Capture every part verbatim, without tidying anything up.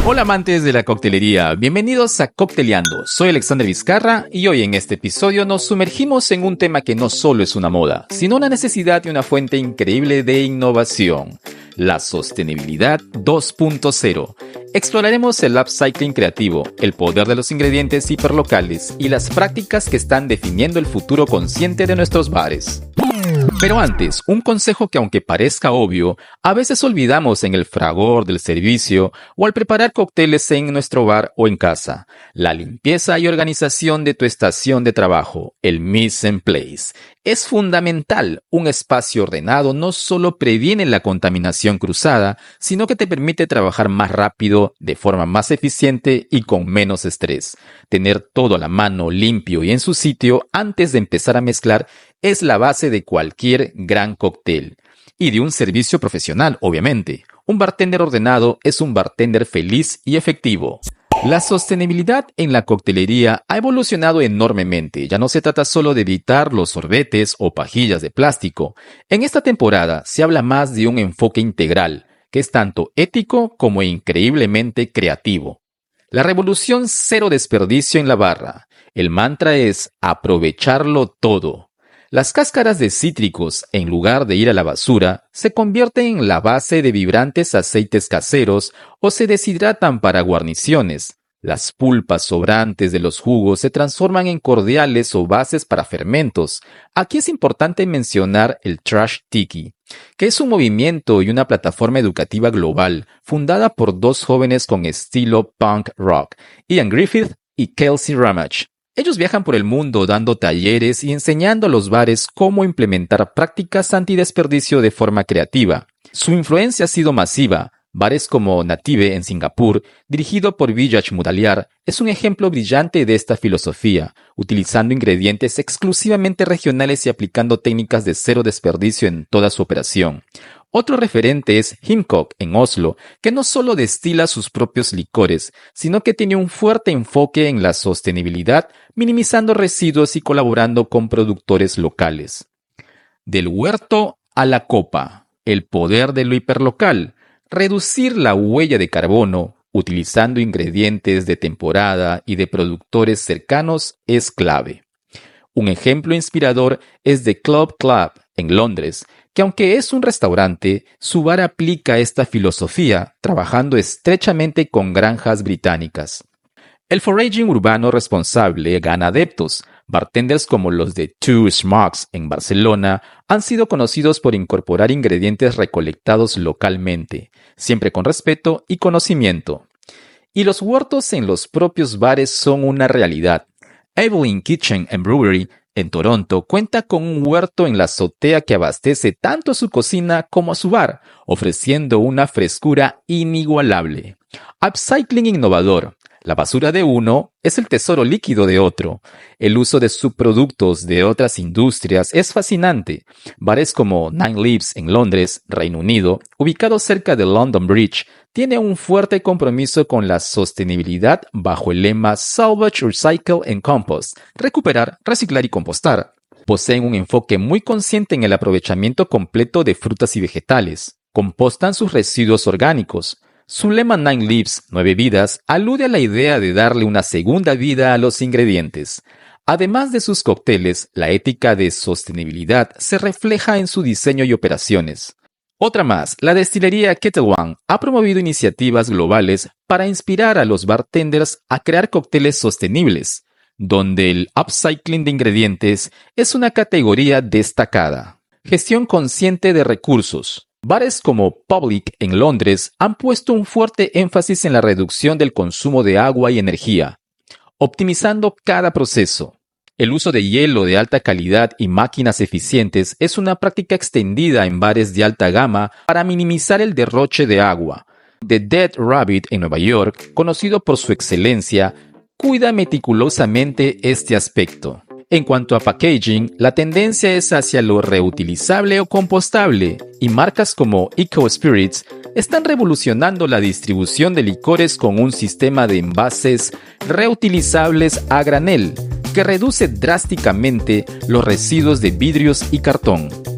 Hola amantes de la coctelería, bienvenidos a Cocteleando. Soy Alexander Vizcarra y hoy en este episodio nos sumergimos en un tema que no solo es una moda, sino una necesidad y una fuente increíble de innovación: la sostenibilidad dos punto cero. Exploraremos el upcycling creativo, el poder de los ingredientes hiperlocales y las prácticas que están definiendo el futuro consciente de nuestros bares. Pero antes, un consejo que, aunque parezca obvio, a veces olvidamos en el fragor del servicio o al preparar cócteles en nuestro bar o en casa: la limpieza y organización de tu estación de trabajo, el mise en place. Es fundamental. Un espacio ordenado no solo previene la contaminación cruzada, sino que te permite trabajar más rápido, de forma más eficiente y con menos estrés. Tener todo a la mano, limpio y en su sitio antes de empezar a mezclar es la base de cualquier gran cóctel. Y de un servicio profesional, obviamente. Un bartender ordenado es un bartender feliz y efectivo. La sostenibilidad en la coctelería ha evolucionado enormemente. Ya no se trata solo de evitar los sorbetes o pajillas de plástico. En esta temporada se habla más de un enfoque integral, que es tanto ético como increíblemente creativo. La revolución cero desperdicio en la barra. El mantra es aprovecharlo todo. Las cáscaras de cítricos, en lugar de ir a la basura, se convierten en la base de vibrantes aceites caseros o se deshidratan para guarniciones. Las pulpas sobrantes de los jugos se transforman en cordiales o bases para fermentos. Aquí es importante mencionar el Trash Tiki, que es un movimiento y una plataforma educativa global fundada por dos jóvenes con estilo punk rock, Ian Griffith y Kelsey Ramage. Ellos viajan por el mundo dando talleres y enseñando a los bares cómo implementar prácticas antidesperdicio de forma creativa. Su influencia ha sido masiva. Bares como Native en Singapur, dirigido por Vijay Mudaliar, es un ejemplo brillante de esta filosofía, utilizando ingredientes exclusivamente regionales y aplicando técnicas de cero desperdicio en toda su operación. Otro referente es Himkok en Oslo, que no solo destila sus propios licores, sino que tiene un fuerte enfoque en la sostenibilidad, minimizando residuos y colaborando con productores locales. Del huerto a la copa, el poder de lo hiperlocal. Reducir la huella de carbono, utilizando ingredientes de temporada y de productores cercanos, es clave. Un ejemplo inspirador es The Club Club en Londres, que aunque es un restaurante, su bar aplica esta filosofía, trabajando estrechamente con granjas británicas. El foraging urbano responsable gana adeptos. Bartenders como los de Two Smokes en Barcelona han sido conocidos por incorporar ingredientes recolectados localmente, siempre con respeto y conocimiento. Y los huertos en los propios bares son una realidad. Evelyn Kitchen and Brewery en Toronto cuenta con un huerto en la azotea que abastece tanto a su cocina como a su bar, ofreciendo una frescura inigualable. Upcycling innovador. La basura de uno es el tesoro líquido de otro. El uso de subproductos de otras industrias es fascinante. Bares como Nine Leaves en Londres, Reino Unido, ubicado cerca de London Bridge, tiene un fuerte compromiso con la sostenibilidad bajo el lema Salvage, Recycle and Compost, recuperar, reciclar y compostar. Poseen un enfoque muy consciente en el aprovechamiento completo de frutas y vegetales. Compostan sus residuos orgánicos. Su lema Nine Leaves, nueve vidas, alude a la idea de darle una segunda vida a los ingredientes. Además de sus cócteles, la ética de sostenibilidad se refleja en su diseño y operaciones. Otra más, la destilería Ketel One ha promovido iniciativas globales para inspirar a los bartenders a crear cócteles sostenibles, donde el upcycling de ingredientes es una categoría destacada. Gestión consciente de recursos. Bares como Public en Londres han puesto un fuerte énfasis en la reducción del consumo de agua y energía, optimizando cada proceso. El uso de hielo de alta calidad y máquinas eficientes es una práctica extendida en bares de alta gama para minimizar el derroche de agua. The Dead Rabbit en Nueva York, conocido por su excelencia, cuida meticulosamente este aspecto. En cuanto a packaging, la tendencia es hacia lo reutilizable o compostable, y marcas como Eco Spirits están revolucionando la distribución de licores con un sistema de envases reutilizables a granel, que reduce drásticamente los residuos de vidrios y cartón.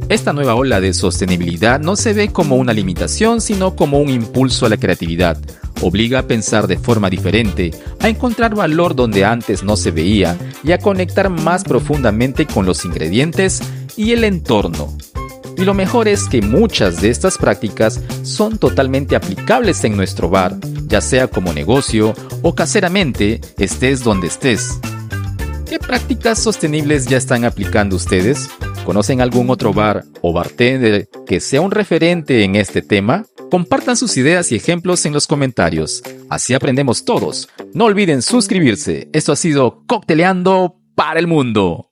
Esta nueva ola de sostenibilidad no se ve como una limitación, sino como un impulso a la creatividad. Obliga a pensar de forma diferente, a encontrar valor donde antes no se veía y a conectar más profundamente con los ingredientes y el entorno. Y lo mejor es que muchas de estas prácticas son totalmente aplicables en nuestro bar, ya sea como negocio o caseramente, estés donde estés. ¿Qué prácticas sostenibles ya están aplicando ustedes? ¿Conocen algún otro bar o bartender que sea un referente en este tema? Compartan sus ideas y ejemplos en los comentarios. Así aprendemos todos. No olviden suscribirse. Esto ha sido Cocteleando para el Mundo.